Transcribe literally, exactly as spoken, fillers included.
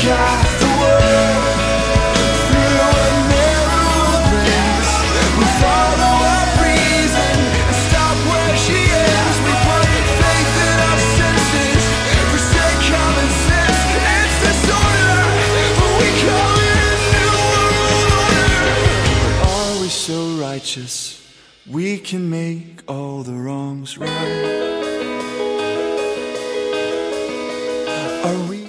got the world through a narrow lens. We follow our reason and stop where she ends. We put faith in our senses, forsake common sense. It's disorder, but we call it a new world order. But are we so righteous we can make all the wrongs right? Are we